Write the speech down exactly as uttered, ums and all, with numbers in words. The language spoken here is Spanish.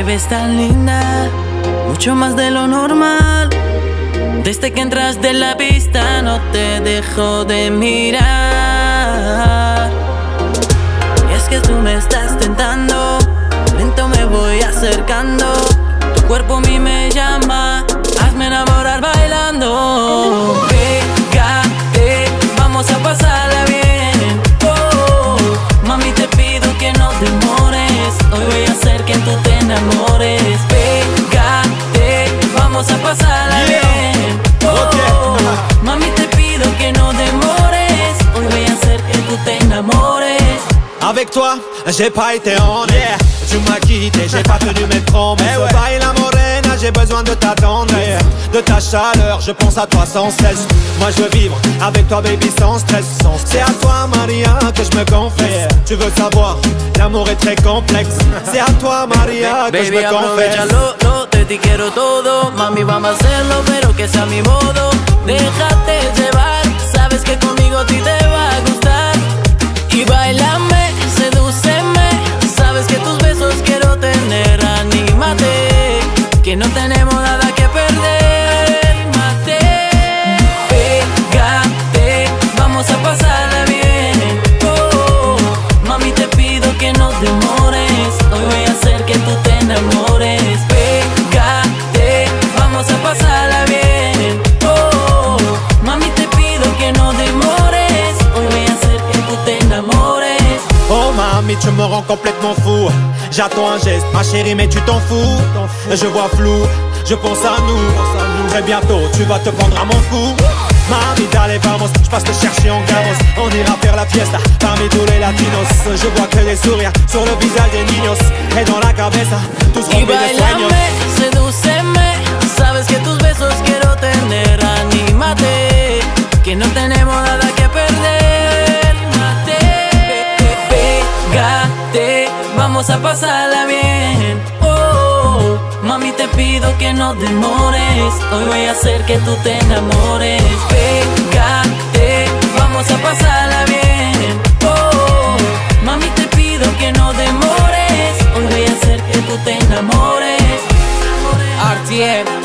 ves tan linda, mucho más de lo normal. Desde que entraste en la pista no te dejo de mirar. Y es que tú me estás tentando, lento me voy acercando. Tu cuerpo a mí me llama, hazme enamorar bailando. Pégate, vamos a pasarla bien. Oh, mami te pido que no demores, hoy voy a hacer que tú te enamores. Pégate, vamos a pasarla Yeah. bien. Oh, mami te pido que no demores, hoy voy a hacer que tú te enamores. Avec toi, j'ai pas été honnête. Yeah. Tu m'as quitté, j'ai pas tenu mes promesses. Hey ouais. Baila morena, j'ai besoin de ta tendresse, de ta chaleur, je pense à toi sans cesse. Moi je veux vivre avec toi baby sans stress. C'est à toi Maria que je me confesse. Tu veux savoir, l'amour est très complexe. C'est à toi Maria que Baby, je me confesse. aprovechalo, lo, de ti quiero todo. Mami, vamos a hacerlo, pero que sea a mi modo. Déjate llevar, sabes que conmigo a ti te va a gustar. Y bailame, sedúceme, sabes que tus besos quiero tener. Anímate, que no tenemos nada que perder. Mate, pégate, vamos a pasarla bien. Oh, mami te pido que no demores, hoy voy a hacer que tú te enamores. Pégate, vamos a pasarla bien. Oh, mami te pido que no demores, hoy voy a hacer que tú te enamores. Oh mami, tu me rends complètement fou. J'attends un geste, ma chérie, mais tu t'en fous. Je vois flou, je pense à nous. Très bientôt, tu vas te prendre à mon cou. Mami, dale, vamos, je passe te chercher en carrosse. On ira faire la fiesta parmi tous les latinos. Je vois que des sourires sur le visage des niños. Et dans la cabeza, tous remplis de sueños. Y sedúceme, sabes que tus besos quiero tener. Anímate, que no tenemos nada que perder. Mate, pégate, vamos a pasarla bien. Oh, mami te pido que no demores, hoy voy a hacer que tú te enamores. Pégate, vamos a pasarla bien. Oh, mami te pido que no demores, hoy voy a hacer que tú te enamores. R T M